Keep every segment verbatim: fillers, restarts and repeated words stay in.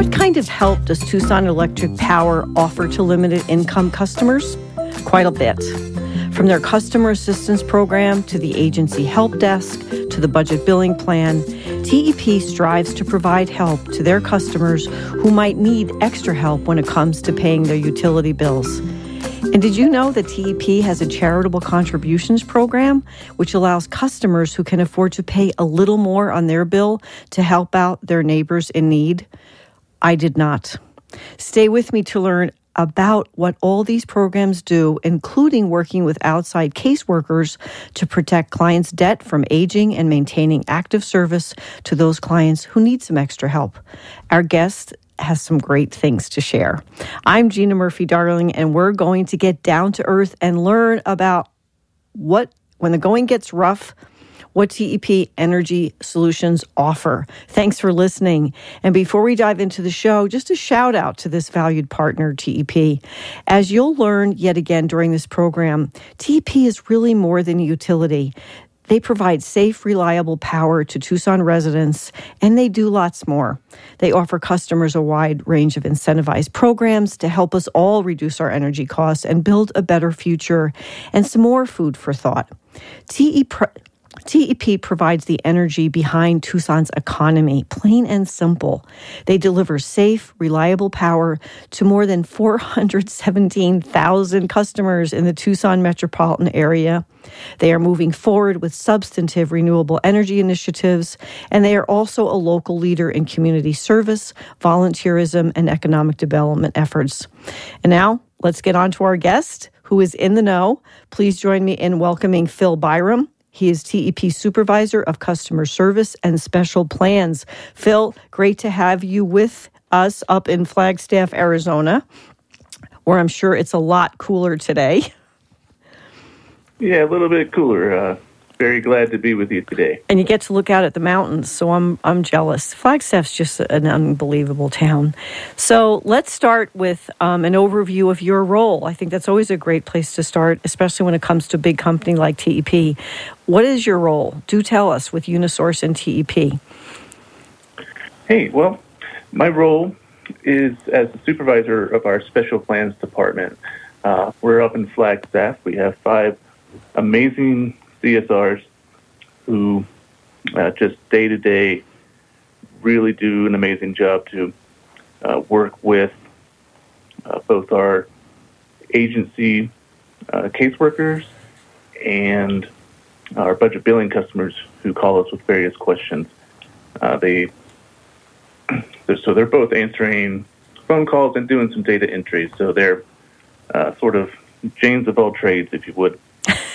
What kind of help does Tucson Electric Power offer to limited income customers? Quite a bit. From their customer assistance program to the agency help desk to the budget billing plan, T E P strives to provide help to their customers who might need extra help when it comes to paying their utility bills. And did you know that T E P has a charitable contributions program, which allows customers who can afford to pay a little more on their bill to help out their neighbors in need? I did not. Stay with me to learn about what all these programs do, including working with outside caseworkers to protect clients' debt from aging and maintaining active service to those clients who need some extra help. Our guest has some great things to share. I'm Gina Murphy-Darling, and we're going to get down to earth and learn about what, when the going gets rough, what T E P Energy Solutions offer. Thanks for listening. And before we dive into the show, just a shout out to this valued partner, T E P. As you'll learn yet again during this program, T E P is really more than a utility. They provide safe, reliable power to Tucson residents, and they do lots more. They offer customers a wide range of incentivized programs to help us all reduce our energy costs and build a better future, and some more food for thought. T E P T E P provides the energy behind Tucson's economy, plain and simple. They deliver safe, reliable power to more than four hundred seventeen thousand customers in the Tucson metropolitan area. They are moving forward with substantive renewable energy initiatives, and they are also a local leader in community service, volunteerism, and economic development efforts. And now, let's get on to our guest, who is in the know. Please join me in welcoming Phil Byram. He is T E P Supervisor of Customer Service and Special Plans. Phil, great to have you with us up in Flagstaff, Arizona, where I'm sure it's a lot cooler today. Yeah, a little bit cooler. Uh, very glad to be with you today. And you get to look out at the mountains, so I'm I'm jealous. Flagstaff's just an unbelievable town. So let's start with um, an overview of your role. I think that's always a great place to start, especially when it comes to a big company like T E P. What is your role? Do tell us with Unisource and T E P. Hey, well, my role is as the supervisor of our Special Plans Department. Uh, we're up in Flagstaff. We have five amazing C S Rs who uh, just day to day really do an amazing job to uh, work with uh, both our agency uh, caseworkers and our budget billing customers who call us with various questions. Uh, they so they're both answering phone calls and doing some data entry. So they're uh, sort of Janes of all trades, if you would.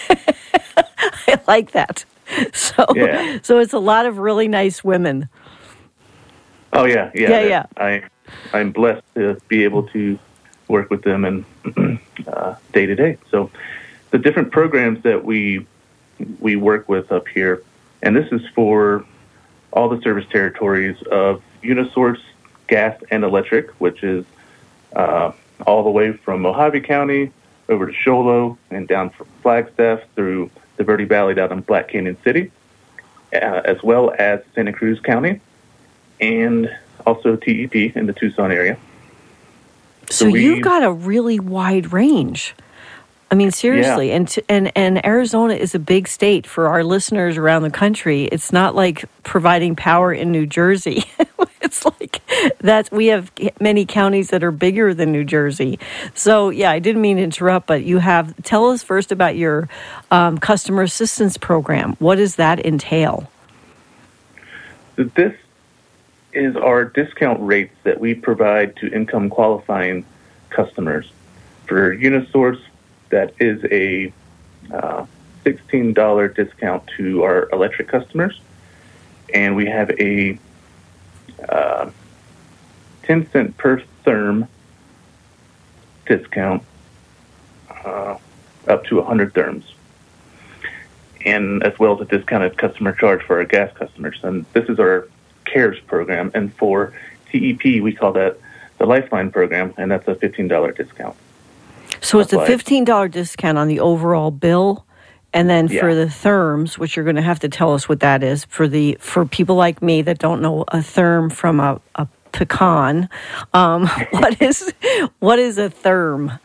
I like that. So, yeah. so it's a lot of really nice women. Oh yeah, yeah, yeah, yeah. I, I'm blessed to be able to work with them and uh, day to day. So, the different programs that we we work with up here, and this is for all the service territories of Unisource Gas and Electric, which is uh, all the way from Mojave County over to Show Low and down from Flagstaff through the Verde Valley down in Black Canyon City, uh, as well as Santa Cruz County, and also T E P in the Tucson area. So, so we, you've got a really wide range. I mean, seriously, yeah. and t- and and Arizona is a big state for our listeners around the country. It's not like providing power in New Jersey. It's like that we have many counties that are bigger than New Jersey. So, yeah, I didn't mean to interrupt, but you have, tell us first about your um, customer assistance program. What does that entail? This is our discount rates that we provide to income qualifying customers. For Unisource, that is a uh, sixteen dollars discount to our electric customers, and we have a uh, ten cent per therm discount uh, up to one hundred therms, and as well as a discounted customer charge for our gas customers. And this is our CARES program, and for T E P, we call that the Lifeline program, and that's a fifteen dollars discount. So it's a fifteen dollars discount on the overall bill, and then yeah. for the therms, which you're going to have to tell us what that is, for the for people like me that don't know a therm from a, a, pecan. Um, what is what is a therm?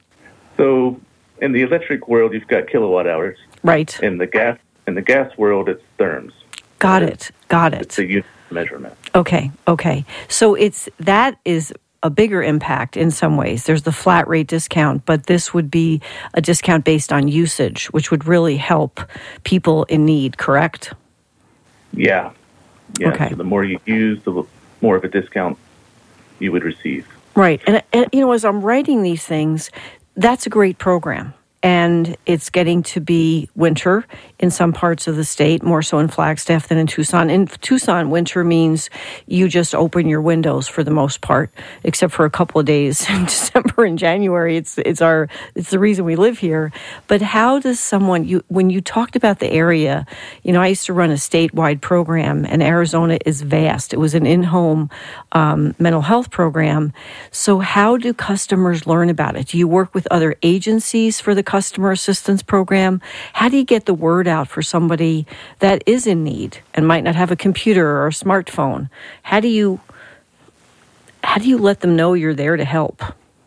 So in the electric world, you've got kilowatt hours. Right. In the gas in the gas world, it's therms. Got So it. Got it. It's a unit of measurement. Okay. Okay. So it's that is a bigger impact in some ways. There's the flat rate discount, but this would be a discount based on usage, which would really help people in need, correct? Yeah. Yeah. Okay. So the more you use, the more of a discount you would receive. Right. And, and, you know, as I'm writing these things, that's a great program. And it's getting to be winter in some parts of the state, more so in Flagstaff than in Tucson. In Tucson, winter means you just open your windows for the most part, except for a couple of days in December and January. It's it's our it's the reason we live here. But how does someone you when you talked about the area, you know, I used to run a statewide program, and Arizona is vast. It was an in-home um, mental health program. So how do customers learn about it? Do you work with other agencies for the customer assistance program? How do you get the word out for somebody that is in need and might not have a computer or a smartphone? How do you how do you let them know you're there to help?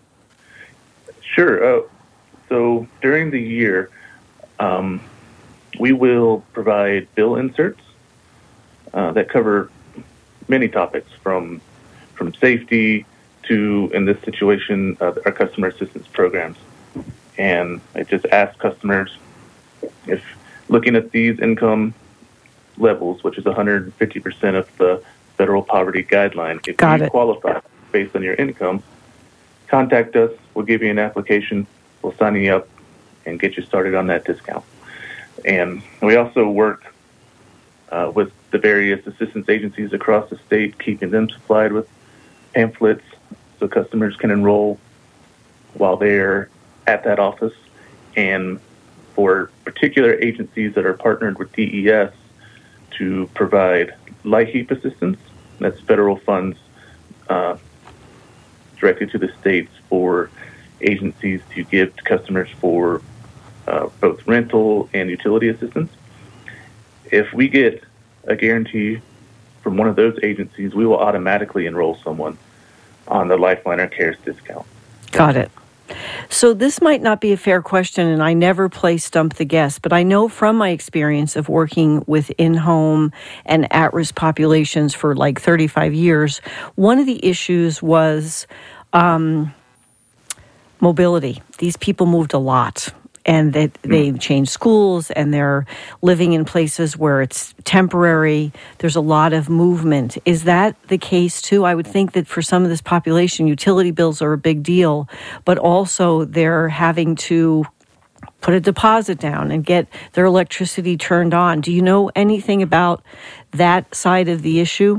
Sure. Uh, so during the year, um, we will provide bill inserts uh, that cover many topics, from from safety to, in this situation, uh, our customer assistance programs. And I just ask customers if, looking at these income levels, which is one hundred fifty percent of the federal poverty guideline, if Got you it. qualify based on your income, contact us. We'll give you an application. We'll sign you up and get you started on that discount. And we also work uh, with the various assistance agencies across the state, keeping them supplied with pamphlets so customers can enroll while they're at that office. And for particular agencies that are partnered with D E S to provide LIHEAP assistance, that's federal funds uh, directly to the states for agencies to give to customers for uh, both rental and utility assistance. If we get a guarantee from one of those agencies, we will automatically enroll someone on the Lifeline or CARES discount. Got it. So this might not be a fair question, and I never play Stump the Guest, but I know from my experience of working with in-home and at-risk populations for like thirty-five years, one of the issues was um, mobility. These people moved a lot. And that they changed schools, and they're living in places where it's temporary. There's a lot of movement. Is that the case too? I would think that for some of this population, utility bills are a big deal, but also they're having to put a deposit down and get their electricity turned on. Do you know anything about that side of the issue?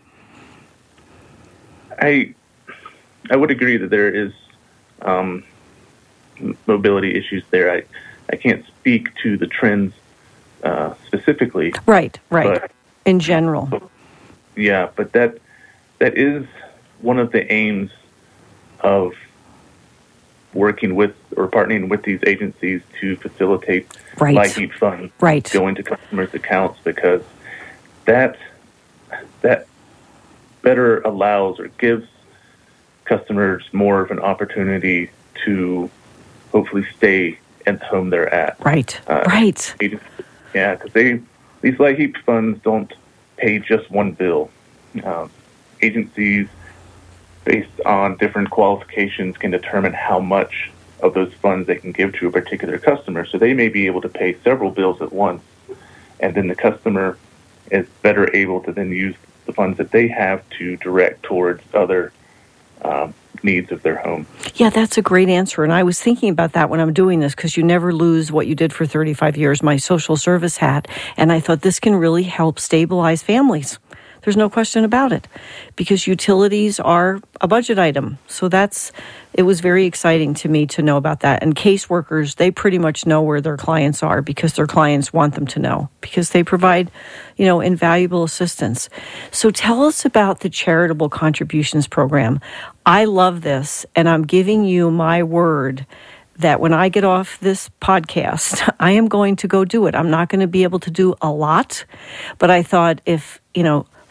I I would agree that there is um, mobility issues there. I, I can't speak to the trends uh, specifically. Right, right. But, in general. But, yeah, but that that is one of the aims of working with or partnering with these agencies to facilitate right. LIHEAP funds right. going to customers' accounts, because that that better allows or gives customers more of an opportunity to hopefully stay at the home they're at. Right, uh, right. Yeah, because they these LIHEAP funds don't pay just one bill. Um, agencies, based on different qualifications, can determine how much of those funds they can give to a particular customer. So they may be able to pay several bills at once, and then the customer is better able to then use the funds that they have to direct towards other um, needs of their home. Yeah, that's a great answer. And I was thinking about that when I'm doing this, because you never lose what you did for thirty-five years, my social service hat. And I thought this can really help stabilize families. There's no question about it, because utilities are a budget item. So that's, it was very exciting to me to know about that. And caseworkers, they pretty much know where their clients are because their clients want them to know, because they provide, you know, invaluable assistance. So tell us about the charitable contributions program. I love this, and I'm giving you my word that when I get off this podcast, I am going to go do it. I'm not going to be able to do a lot, but I thought if, you know,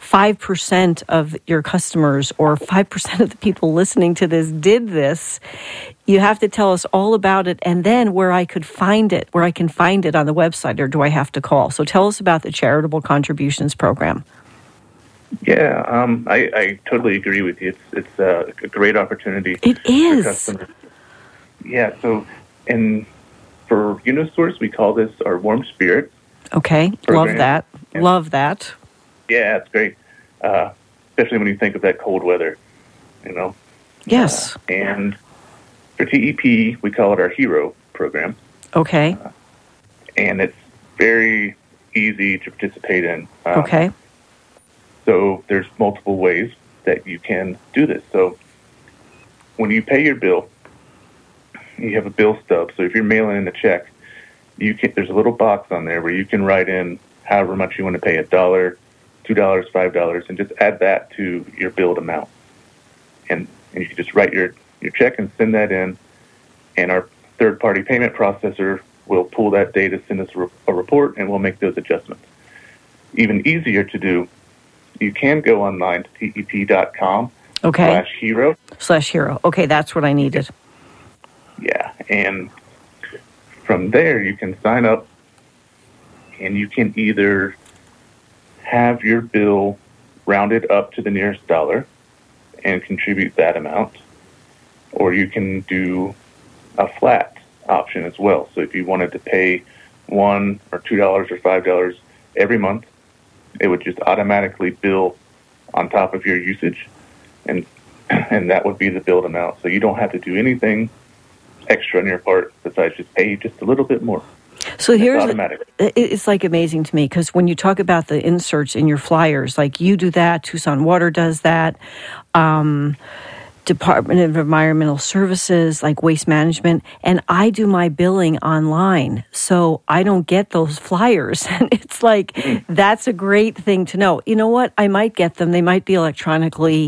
five percent of your customers or five percent of the people listening to this did this, you have to tell us all about it and then where I could find it, where I can find it on the website, or do I have to call? So tell us about the Charitable Contributions Program. Yeah, um, I, I totally agree with you. It's it's uh, a great opportunity. It is. For customers. Yeah, so, and for Unisource, we call this our Warm Spirit. Okay, program. Love that. Yeah. Love that. Yeah, it's great, uh, especially when you think of that cold weather, you know. Yes. Uh, and for T E P, we call it our Hero program. Okay. Uh, and it's very easy to participate in. Um, okay. So there's multiple ways that you can do this. So when you pay your bill, you have a bill stub. So if you're mailing in a check, you can. There's a little box on there where you can write in however much you want to pay, a dollar, two dollars, five dollars, and just add that to your billed amount. And, and you can just write your, your check and send that in, and our third-party payment processor will pull that data, send us a report, and we'll make those adjustments. Even easier to do, you can go online to T E P dot com okay. slash hero. Slash hero. Okay, that's what I needed. Yeah, and from there you can sign up, and you can either have your bill rounded up to the nearest dollar and contribute that amount, or you can do a flat option as well. So if you wanted to pay one or two dollars or five dollars every month, it would just automatically bill on top of your usage, and and that would be the billed amount. So you don't have to do anything extra on your part besides just pay just a little bit more. So here's automatic. It's like amazing to me because when you talk about the inserts in your flyers, like you do that, Tucson Water does that, um, Department of Environmental Services, like Waste Management, and I do my billing online, so I don't get those flyers. And it's like, that's a great thing to know. You know what? I might get them. They might be electronically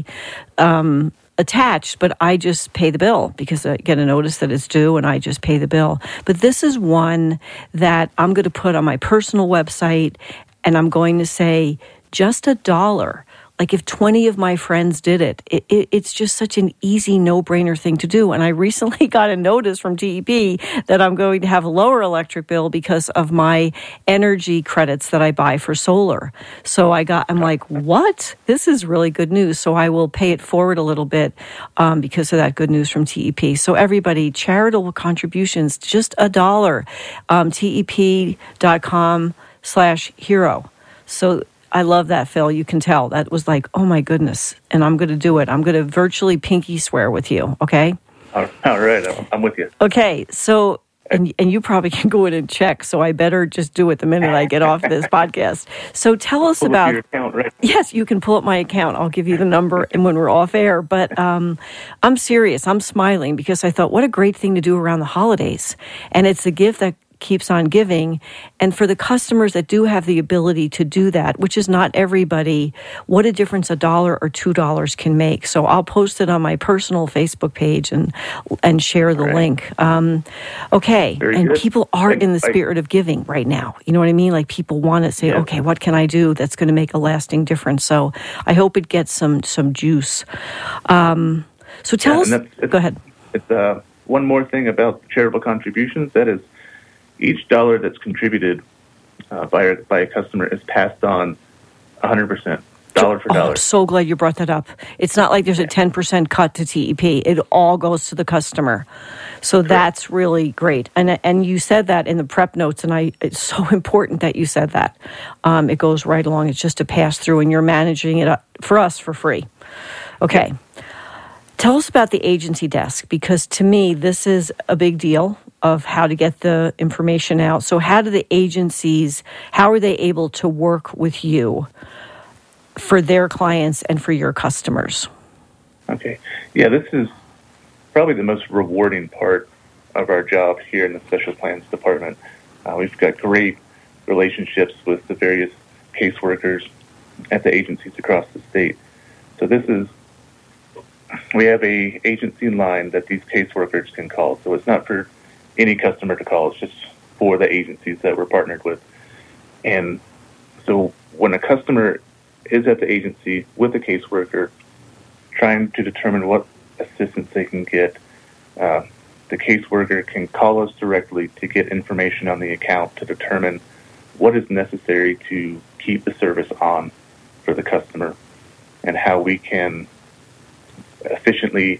um, attached, but I just pay the bill because I get a notice that it's due and I just pay the bill. But this is one that I'm going to put on my personal website, and I'm going to say just a dollar. Like if twenty of my friends did it, it, it, it's just such an easy, no-brainer thing to do. And I recently got a notice from T E P that I'm going to have a lower electric bill because of my energy credits that I buy for solar. So I got, I'm like, what? This is really good news. So I will pay it forward a little bit um, because of that good news from T E P. So everybody, charitable contributions, just a dollar. Um, T E P dot com slash hero. So I love that, Phil. You can tell. That was like, oh, my goodness. And I'm going to do it. I'm going to virtually pinky swear with you, okay? All right. I'm with you. Okay. So, and and you probably can go in and check, so I better just do it the minute I get off this podcast. So tell us pull about... Up your account, right? Yes, you can pull up my account. I'll give you the number and when we're off air. But um, I'm serious. I'm smiling because I thought, what a great thing to do around the holidays. And it's a gift that keeps on giving. And for the customers that do have the ability to do that, which is not everybody, what a difference a dollar or two dollars can make. So I'll post it on my personal Facebook page and and share the right. link. Um, okay. Very and good. people are I, in the I, spirit of giving right now. You know what I mean? Like people want to say, yeah. okay, what can I do that's going to make a lasting difference? So I hope it gets some some juice. Um, so tell yeah, us. It's, go ahead. It's uh, one more thing about charitable contributions. That is, each dollar that's contributed uh, by, a, by a customer is passed on one hundred percent, dollar for oh, dollar. I'm so glad you brought that up. It's not like there's a ten percent cut to T E P. It all goes to the customer. So Correct. That's really great. And and you said that in the prep notes, and I it's so important that you said that. Um, it goes right along. It's just a pass-through, and you're managing it for us for free. Okay. Yeah. Tell us about the agency desk, because to me, this is a big deal of how to get the information out. So how do the agencies, how are they able to work with you for their clients and for your customers? Okay. Yeah, this is probably the most rewarding part of our job here in the Special Plans Department. Uh, we've got great relationships with the various caseworkers at the agencies across the state. So this is, we have a agency line that these caseworkers can call. So it's not for any customer to call. It's just for the agencies that we're partnered with. And so when a customer is at the agency with a caseworker, trying to determine what assistance they can get. Uh, the caseworker can call us directly to get information on the account to determine what is necessary to keep the service on for the customer and how we can efficiently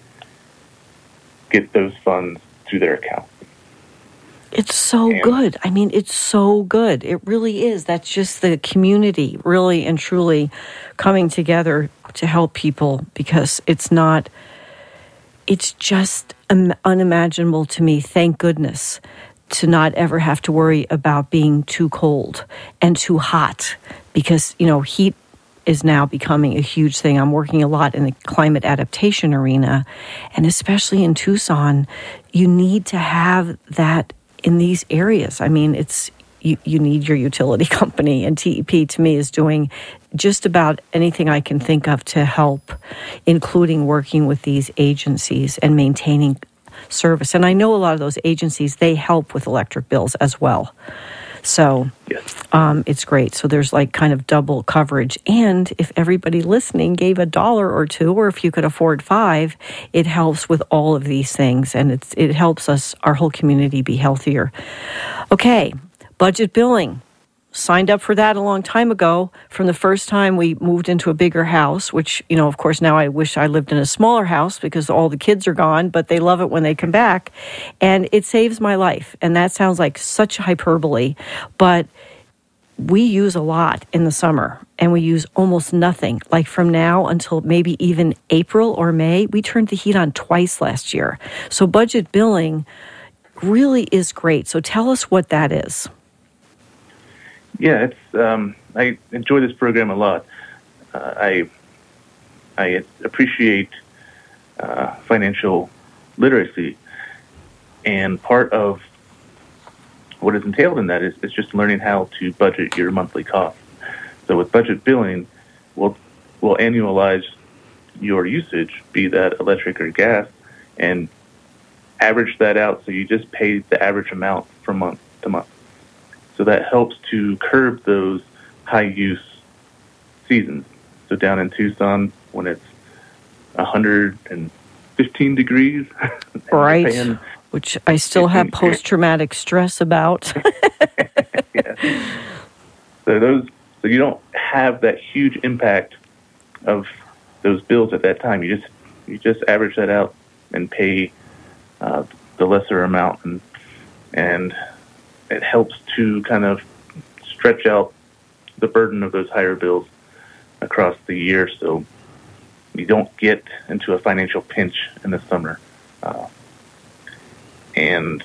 get those funds to their account. It's so and, good. I mean, it's so good. It really is. That's just the community really and truly coming together to help people, because it's not, it's just um, unimaginable to me, thank goodness, to not ever have to worry about being too cold and too hot, because, you know, heat is now becoming a huge thing. I'm working a lot in the climate adaptation arena, and especially in Tucson, you need to have that in these areas. I mean, it's you, you need your utility company, and T E P to me is doing just about anything I can think of to help, including working with these agencies and maintaining service. And I know a lot of those agencies, they help with electric bills as well. So yes. um, it's great. So there's like kind of double coverage. And if everybody listening gave a dollar or two, or if you could afford five, it helps with all of these things. And it's, it helps us, our whole community, be healthier. Okay, budget billing. Signed up for that a long time ago. From the first time we moved into a bigger house, which, you know, of course, now I wish I lived in a smaller house because all the kids are gone, but they love it when they come back. And it saves my life. And that sounds like such hyperbole, but we use a lot in the summer and we use almost nothing. Like from now until maybe even April or May, we turned the heat on twice last year. So budget billing really is great. So tell us what that is. Yeah, it's. Um, I enjoy this program a lot. Uh, I I appreciate uh, financial literacy, and part of what is entailed in that is, is just learning how to budget your monthly costs. So with budget billing, we'll we'll annualize your usage, be that electric or gas, and average that out so you just pay the average amount from month to month. So that helps to curb those high-use seasons. So down in Tucson, when it's one hundred fifteen degrees. Right, which I still have post-traumatic stress about. Yeah. So those, so you don't have that huge impact of those bills at that time. You just you just average that out and pay uh, the lesser amount, and and it helps to kind of stretch out the burden of those higher bills across the year, so you don't get into a financial pinch in the summer. Uh, and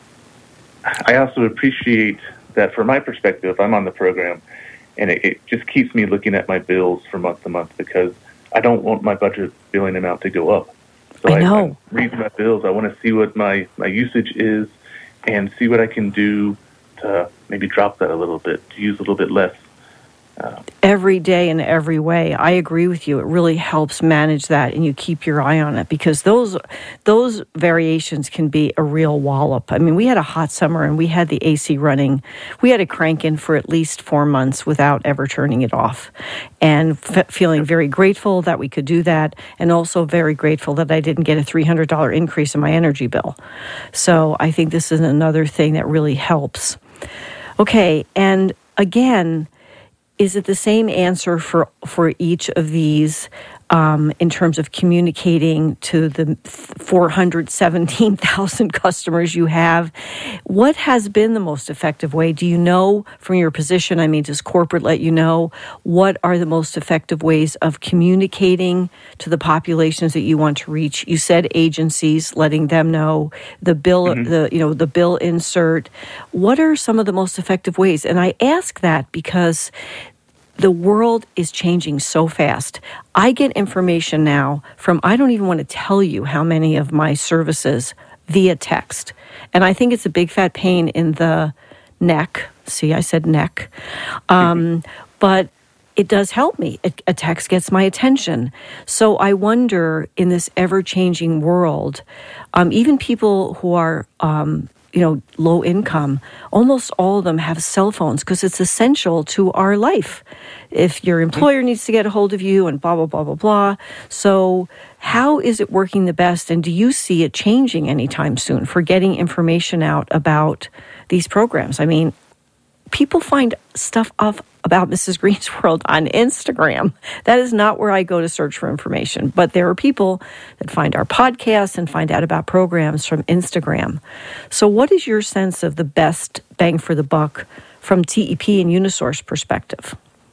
I also appreciate that from my perspective, I'm on the program, and it, it just keeps me looking at my bills from month to month, because I don't want my budget billing amount to go up. So I know. I, I read my bills. I want to see what my, my usage is, and see what I can do to maybe drop that a little bit, to use a little bit less. Uh, every day in every way. I agree with you. It really helps manage that, and you keep your eye on it, because those those variations can be a real wallop. I mean, we had a hot summer and we had the A C running. We had to crank in for at least four months without ever turning it off, and f- feeling very grateful that we could do that, and also very grateful that I didn't get a three hundred dollars increase in my energy bill. So I think this is another thing that really helps. Okay, and again, is it the same answer for, for each of these um, in terms of communicating to the four hundred seventeen thousand customers you have? What has been the most effective way? Do you know from your position, I mean, does corporate let you know what are the most effective ways of communicating to the populations that you want to reach? You said agencies, letting them know, the bill, mm-hmm. the you know, the bill insert. What are some of the most effective ways? And I ask that because the world is changing so fast. I get information now from, I don't even want to tell you how many of my services via text. And I think it's a big fat pain in the neck. See, I said neck. Um, but it does help me. It, a text gets my attention. So I wonder, in this ever-changing world, um, even people who are um, you know, low income, almost all of them have cell phones because it's essential to our life. If your employer needs to get a hold of you and blah, blah, blah, blah, blah. So how is it working the best? And do you see it changing anytime soon for getting information out about these programs? I mean, people find stuff up about Missus Green's World on Instagram. That is not where I go to search for information. But there are people that find our podcasts and find out about programs from Instagram. So what is your sense of the best bang for the buck from T E P and Unisource perspective?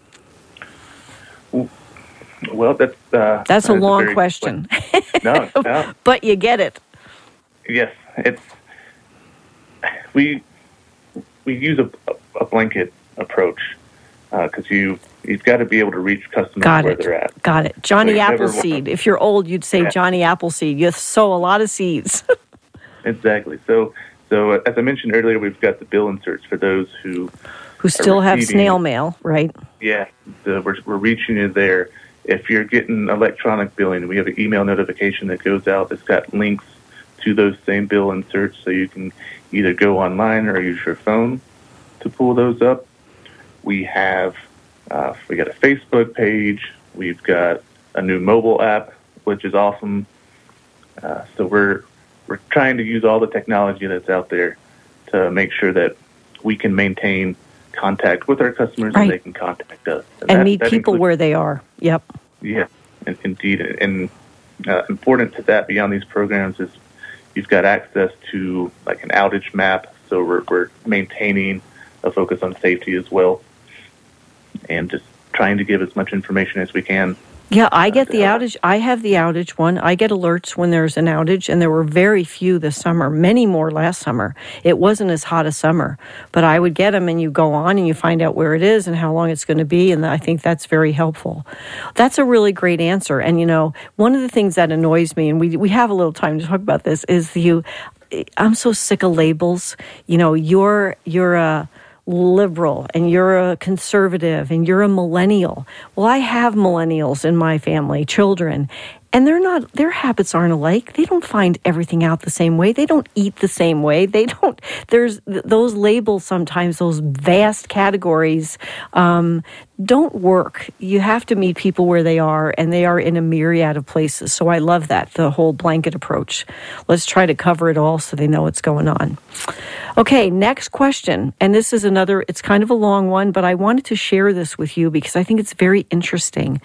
Well, that's... Uh, that's a that's long a very, question. No, no. But you get it. Yes, it's... We, we use a, a blanket approach because uh, you, you've got to be able to reach customers Got where it. they're at. Got it. Johnny So Appleseed. If you're old, you'd say Yeah. Johnny Appleseed. You sow a lot of seeds. Exactly. So, so uh, as I mentioned earlier, we've got the bill inserts for those who Who still have receiving- snail mail, right? Yeah, the, we're, we're reaching you there. If you're getting electronic billing, we have an email notification that goes out that's got links to those same bill inserts, so you can either go online or use your phone to pull those up. We have uh, we got a Facebook page. We've got a new mobile app, which is awesome. Uh, so we're we're trying to use all the technology that's out there to make sure that we can maintain contact with our customers Right. and they can contact us. And that- meet that people includes- where they are. Yep. Yeah, in- indeed. And uh, important to that beyond these programs is you've got access to like an outage map. So we're, we're maintaining a focus on safety as well and just trying to give as much information as we can. Yeah, I get the Yeah. outage. I have the outage one. I get alerts when there's an outage, and there were very few this summer, many more last summer. It wasn't as hot a summer, but I would get them, and you go on and you find out where it is and how long it's going to be, and I think that's very helpful. That's a really great answer. And, you know, one of the things that annoys me, and we we have a little time to talk about this, is you, I'm so sick of labels. You know, you're you're a liberal and you're a conservative and you're a millennial. Well, I have millennials in my family, children, and they're not, their habits aren't alike. They don't find everything out the same way. They don't eat the same way. They don't, there's those labels sometimes, those vast categories, um, don't work. You have to meet people where they are, and they are in a myriad of places. So I love that, the whole blanket approach. Let's try to cover it all so they know what's going on. Okay, next question. And this is another, it's kind of a long one, but I wanted to share this with you because I think it's very interesting.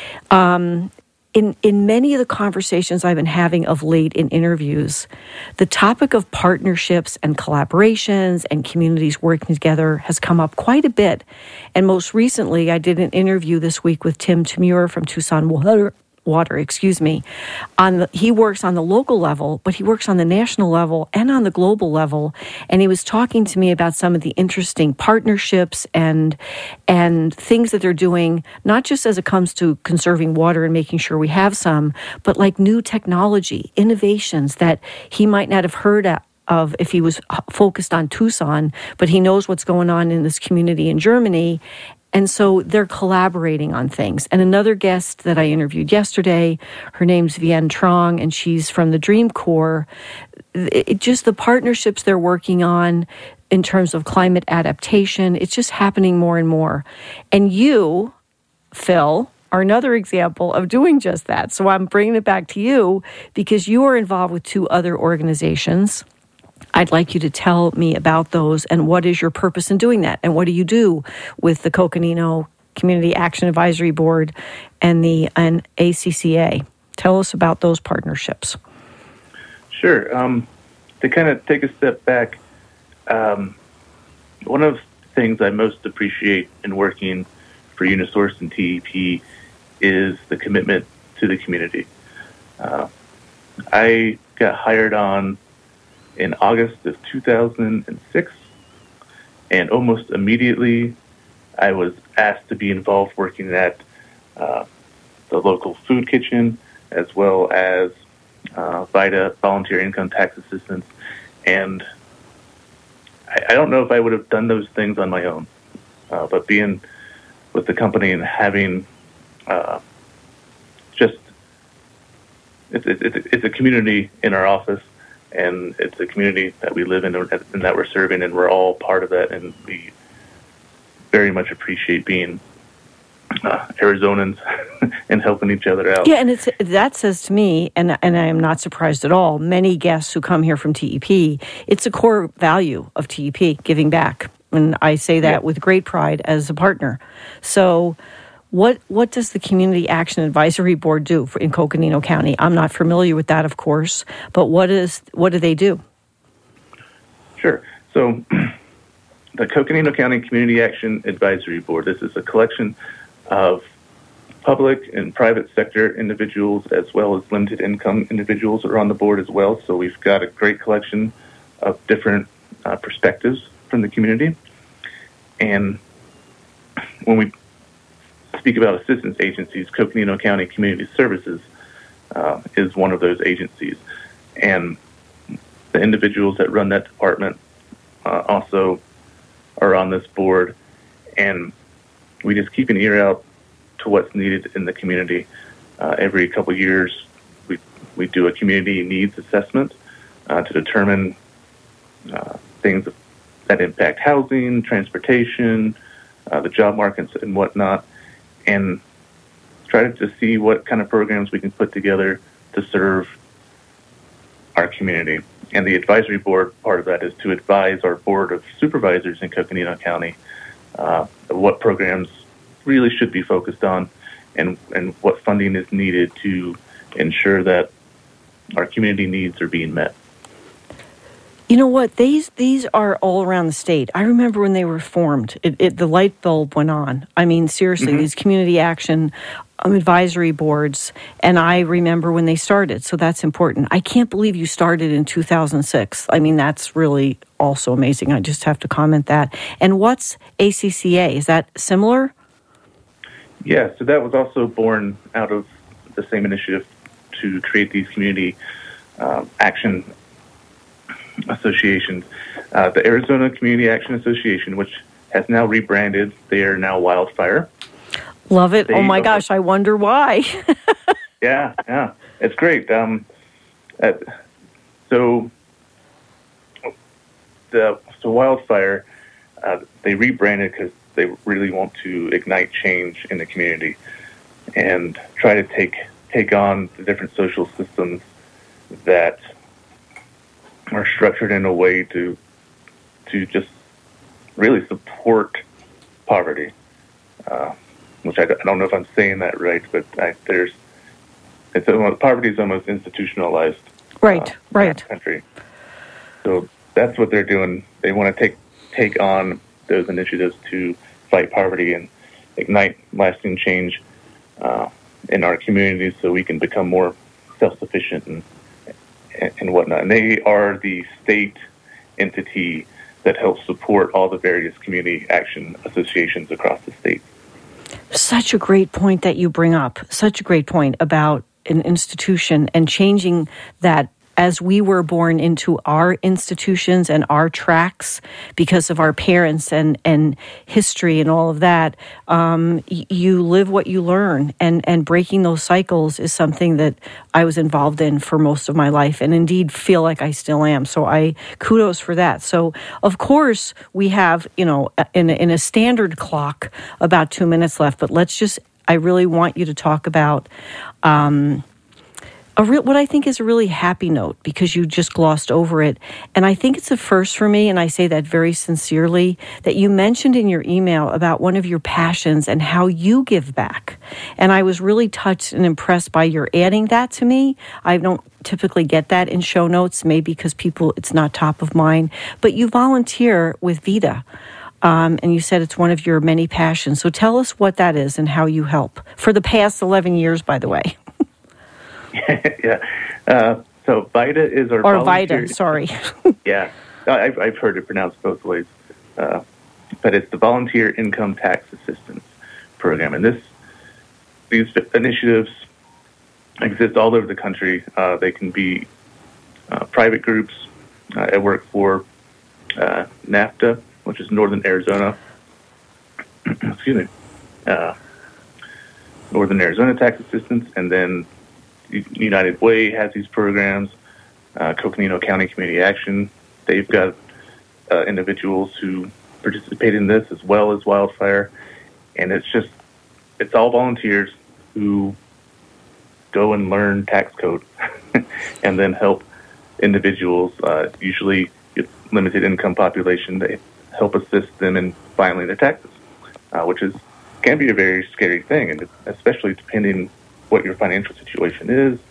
Um, In in many of the conversations I've been having of late in interviews, the topic of partnerships and collaborations and communities working together has come up quite a bit. And most recently, I did an interview this week with Tim Tamura from Tucson Water. Water, excuse me. On the, he works on the local level, but he works on the national level and on the global level. And he was talking to me about some of the interesting partnerships and and things that they're doing, not just as it comes to conserving water and making sure we have some, but like new technology, innovations that he might not have heard of. of if he was focused on Tucson, but he knows what's going on in this community in Germany. And so they're collaborating on things. And another guest that I interviewed yesterday, her name's Vienne Trong, and she's from the Dream Corps. It, just the partnerships they're working on in terms of climate adaptation, it's just happening more and more. And you, Phil, are another example of doing just that. So I'm bringing it back to you because you are involved with two other organizations. I'd like you to tell me about those and what is your purpose in doing that, and what do you do with the Coconino Community Action Advisory Board and the and A C C A. Tell us about those partnerships. Sure. Um, to kind of take a step back, um, one of the things I most appreciate in working for Unisource and T E P is the commitment to the community. Uh, I got hired on in August of two thousand six, and almost immediately I was asked to be involved working at uh, the local food kitchen, as well as uh, VITA, Volunteer Income Tax Assistance, and I, I don't know if I would have done those things on my own, uh, but being with the company and having uh, just, it's, it's, it's a community in our office and it's a community that we live in and that we're serving, and we're all part of that, and we very much appreciate being uh, Arizonans and helping each other out. Yeah, and it's that says to me, and and I am not surprised at all, many guests who come here from T E P, it's a core value of T E P, giving back. And I say that yeah. with great pride as a partner. So what what does the Community Action Advisory Board do for, in Coconino County? I'm not familiar with that, of course, but what is what do they do? Sure. So the Coconino County Community Action Advisory Board, this is a collection of public and private sector individuals as well as limited income individuals are on the board as well. So we've got a great collection of different uh, perspectives from the community. And when we speak about assistance agencies, Coconino County Community Services uh, is one of those agencies. And the individuals that run that department uh, also are on this board. And we just keep an ear out to what's needed in the community. Uh, every couple of years, we we do a community needs assessment uh, to determine uh, things that impact housing, transportation, uh, the job markets, and whatnot, and try to, to see what kind of programs we can put together to serve our community. And the advisory board part of that is to advise our board of supervisors in Coconino County uh, what programs really should be focused on and, and what funding is needed to ensure that our community needs are being met. You know what? These these are all around the state. I remember when they were formed, it, it, the light bulb went on. I mean, seriously, mm-hmm. these community action um, advisory boards, and I remember when they started, so that's important. I can't believe you started in two thousand six. I mean, that's really also amazing. I just have to comment that. And what's A C C A? Is that similar? Yeah, so that was also born out of the same initiative to create these community um, action associations. Uh, the Arizona Community Action Association, which has now rebranded, they are now Wildfire. Love it. They, oh my gosh, I wonder why. yeah, yeah, it's great. Um, uh, so the so Wildfire, uh, they rebranded because they really want to ignite change in the community and try to take take on the different social systems that are structured in a way to to just really support poverty. Uh, which I, I don't know if I'm saying that right, but I, there's it's almost, poverty is almost institutionalized. Right, uh, right. In our country. So that's what they're doing. They want to take take on those initiatives to fight poverty and ignite lasting change uh, in our communities, so we can become more self-sufficient and and whatnot. And they are the state entity that helps support all the various community action associations across the state. Such a great point that you bring up. Such a great point about an institution and changing that as we were born into our institutions and our tracks because of our parents and, and history and all of that. Um, y- you live what you learn, and, and breaking those cycles is something that I was involved in for most of my life, and indeed feel like I still am. So I kudos for that. So of course we have, you know, in a, in a standard clock about two minutes left, but let's just, I really want you to talk about um, A real, what I think is a really happy note, because you just glossed over it. And I think it's a first for me, and I say that very sincerely, that you mentioned in your email about one of your passions and how you give back. And I was really touched and impressed by your adding that to me. I don't typically get that in show notes, maybe because people, it's not top of mind. But you volunteer with VITA, um, and you said it's one of your many passions. So tell us what that is and how you help. For the past eleven years, by the way. yeah. Uh, so VITA is our or volunteer. VITA, sorry. yeah, I've, I've heard it pronounced both ways, uh, but it's the Volunteer Income Tax Assistance Program, and this these initiatives exist all over the country. Uh, they can be uh, private groups. Uh, I work for uh, NAFTA, which is Northern Arizona. Excuse me, uh, Northern Arizona Tax Assistance, and then United Way has these programs. uh, Coconino County Community Action. They've got uh, individuals who participate in this as well as wildfire. And it's just, it's all volunteers who go and learn tax code and then help individuals, uh, usually it's limited income population. They help assist them in filing their taxes, uh, which is can be a very scary thing, and especially depending what your financial situation is.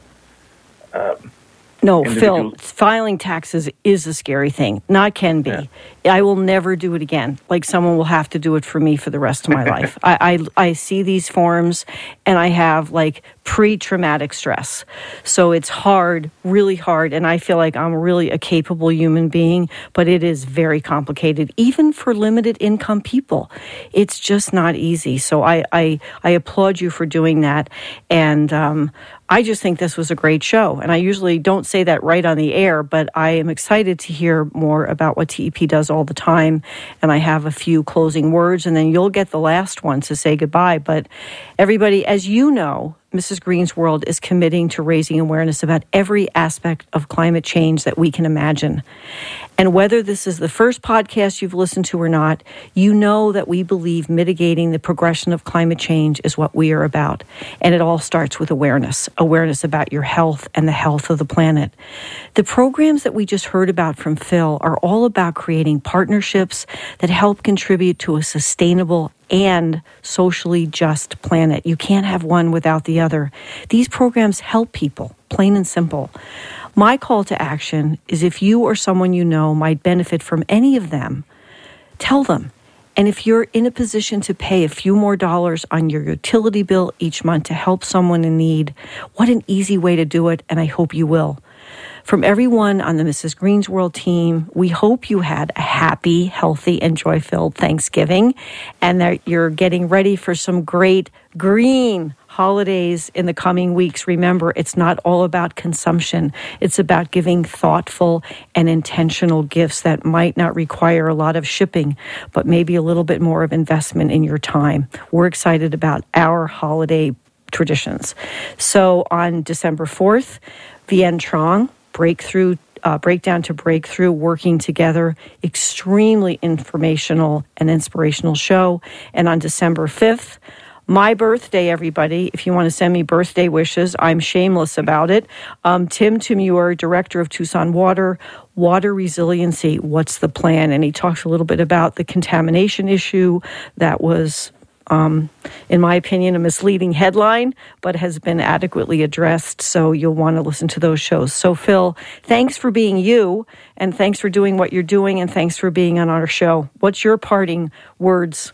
Um, No, Phil, filing taxes is a scary thing. Not can be. Yeah. I will never do it again. Like someone will have to do it for me for the rest of my life. I, I I see these forms and I have like pre-traumatic stress. So it's hard, really hard. And I feel like I'm really a capable human being, but it is very complicated, even for limited income people. It's just not easy. So I, I, I applaud you for doing that. And um, I just think this was a great show. And I usually don't say that right on the air, but I am excited to hear more about what T E P does all the time. And I have a few closing words, and then you'll get the last one to say goodbye. But everybody, as you know, Missus Green's World is committing to raising awareness about every aspect of climate change that we can imagine. And whether this is the first podcast you've listened to or not, you know that we believe mitigating the progression of climate change is what we are about. And it all starts with awareness, awareness about your health and the health of the planet. The programs that we just heard about from Phil are all about creating partnerships that help contribute to a sustainable and socially just planet. You can't have one without the other. These programs help people, plain and simple. My call to action is if you or someone you know might benefit from any of them, tell them. And if you're in a position to pay a few more dollars on your utility bill each month to help someone in need, what an easy way to do it, and I hope you will. From everyone on the Missus Green's World team, we hope you had a happy, healthy, and joy-filled Thanksgiving, and that you're getting ready for some great green holidays in the coming weeks. Remember, it's not all about consumption. It's about giving thoughtful and intentional gifts that might not require a lot of shipping, but maybe a little bit more of investment in your time. We're excited about our holiday traditions. So on December fourth, Vien Trong, Breakthrough, uh, Breakdown to Breakthrough, working together, extremely informational and inspirational show. And on December fifth, my birthday, everybody. If you want to send me birthday wishes, I'm shameless about it. Um, Tim Timur, Director of Tucson Water, Water Resiliency, what's the plan? And he talks a little bit about the contamination issue that was, um, in my opinion, a misleading headline, but has been adequately addressed. So you'll want to listen to those shows. So Phil, thanks for being you, and thanks for doing what you're doing, and thanks for being on our show. What's your parting words?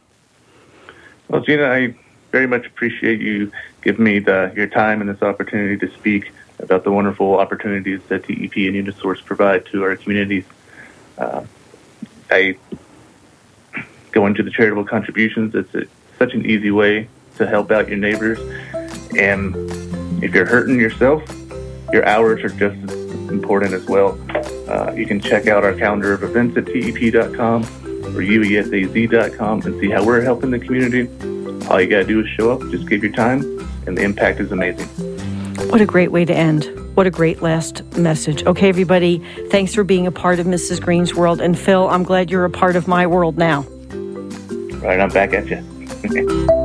Well, Gina, I very much appreciate you giving me the, your time and this opportunity to speak about the wonderful opportunities that T E P and Unisource provide to our communities. Uh, I go into the charitable contributions. It's a, such an easy way to help out your neighbors. And if you're hurting yourself, your hours are just as important as well. Uh, you can check out our calendar of events at T E P dot com or U E S A Z dot com and see how we're helping the community. All you got to do is show up, just give your time, and the impact is amazing. What a great way to end. What a great last message. Okay, everybody, thanks for being a part of Missus Green's World. And Phil, I'm glad you're a part of my world now. Right, I'm back at you.